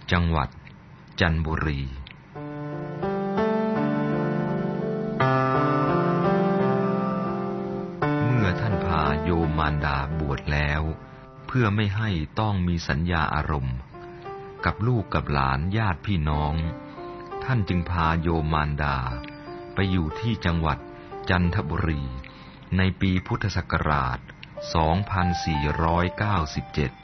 จังหวัดจันทบุรีเมื่อท่านพาโยมมารดาบวชแล้วเพื่อไม่ให้ต้องมีสัญญาอารมณ์กับลูกกับหลานญาติพี่น้องท่านจึงพาโยมมารดาไปอยู่ที่จังหวัดจันทบุรีในปีพุทธศักราช 2497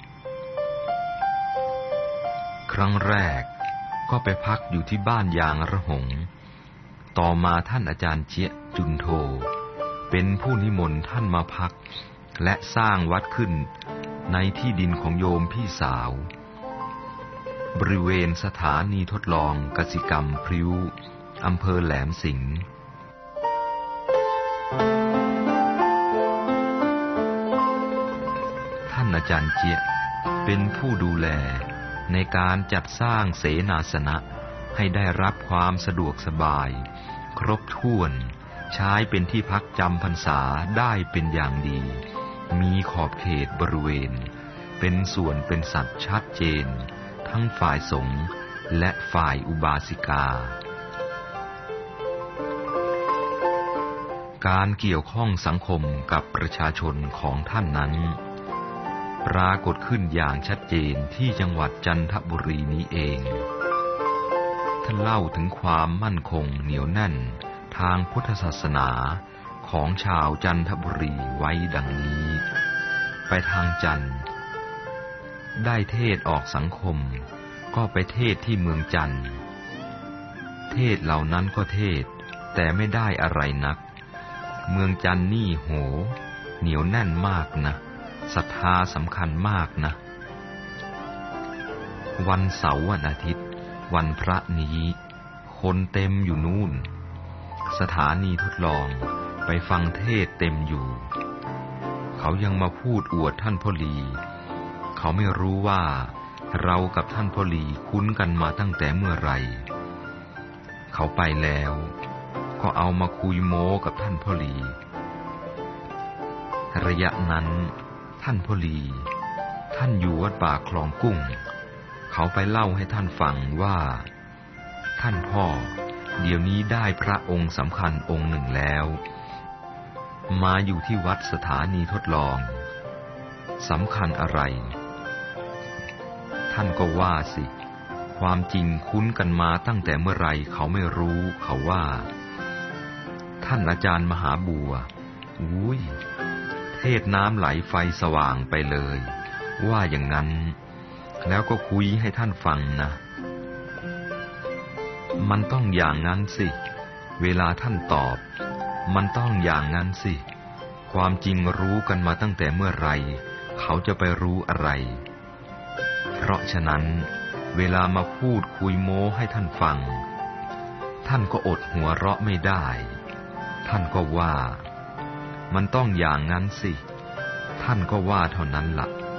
ครั้งแรกก็ไปพักอยู่ที่บ้านยางระหงต่อมาท่านอาจารย์เจี๊ยจุนโทเป็นผู้นิมนต์ท่านมาพักและสร้างวัดขึ้นในที่ดินของโยมพี่สาวบริเวณสถานีทดลองกสิกรรมพริ้วอำเภอแหลมสิงห์ท่านอาจารย์เจี๊ยเป็นผู้ดูแลในการจัดสร้างเสนาสนะให้ได้รับความสะดวกสบายครบถ้วนใช้เป็นที่พักจำพรรษาได้เป็นอย่างดีมีขอบเขตบริเวณเป็นส่วนเป็นสัตว์ชัดเจนทั้งฝ่ายสงฆ์และฝ่ายอุบาสิกาการเกี่ยวข้องสังคมกับประชาชนของท่านนั้นปรากฏขึ้นอย่างชัดเจนที่จังหวัดจันทบุรีนี้เองท่านเล่าถึงความมั่นคงเหนียวแน่นทางพุทธศาสนาของชาวจันทบุรีไว้ดังนี้ไปทางจันทร์ได้เทศออกสังคมก็ไปเทศที่เมืองจันทร์เทศเหล่านั้นก็เทศแต่ไม่ได้อะไรนักเมืองจันทร์นี่โหเหนียวแน่นมากนะศรัทธาสำคัญมากนะวันเสาร์วันอาทิตย์วันพระนี้คนเต็มอยู่นู่นสถานีทดลองไปฟังเทศเต็มอยู่เขายังมาพูดอวดท่านพ่อลีเขาไม่รู้ว่าเรากับท่านพ่อลีคุ้นกันมาตั้งแต่เมื่อไรเขาไปแล้วก็เอามาคุยโม้กับท่านพ่อลีระยะนั้นท่านพ่อลีท่านอยู่วัดป่าคลองกุ้งเขาไปเล่าให้ท่านฟังว่าท่านพ่อเดี๋ยวนี้ได้พระองค์สำคัญองค์หนึ่งแล้วมาอยู่ที่วัดสถานีทดลองสำคัญอะไรท่านก็ว่าสิความจริงคุ้นกันมาตั้งแต่เมื่อไรเขาไม่รู้เขาว่าท่านอาจารย์มหาบัวอุ้ยเทศน้ำไหลไฟสว่างไปเลยว่าอย่างนั้นแล้วก็คุยให้ท่านฟังนะมันต้องอย่างนั้นสิเวลาท่านตอบมันต้องอย่างนั้นสิความจริงรู้กันมาตั้งแต่เมื่อไรเขาจะไปรู้อะไรเพราะฉะนั้นเวลามาพูดคุยโม้ให้ท่านฟังท่านก็อดหัวเราะไม่ได้ท่านก็ว่ามันต้องอย่างนั้นสิท่านก็ว่าเท่านั้นล่ะ